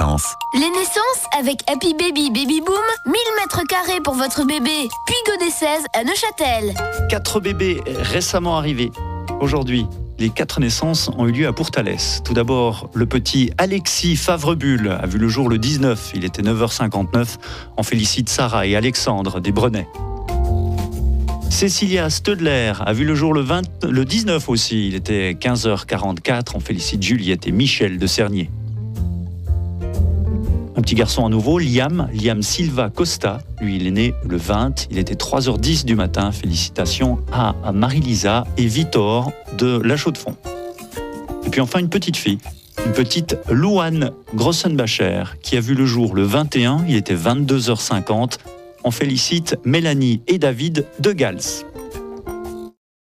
naissance. Les naissances avec Happy Baby Baby Boom, 1000 mètres carrés pour votre bébé. Puis Godé-16 à Neuchâtel. 4 bébés récemment arrivés. Aujourd'hui, les 4 naissances ont eu lieu à Pourtalès. Tout d'abord, le petit Alexis Favrebulle a vu le jour le 19. Il était 9h59. On félicite Sarah et Alexandre des Brenets. Cécilia Stedler a vu le jour le 19 aussi. Il était 15h44. On félicite Juliette et Michel de Cernier. Un petit garçon à nouveau, Liam Silva Costa. Lui, il est né le 20. Il était 3h10 du matin. Félicitations à Marie-Lisa et Victor de La Chaux-de-Fonds. Et puis enfin, une petite fille. Une petite Louane Grossenbacher qui a vu le jour le 21. Il était 22h50. On félicite Mélanie et David de Gals.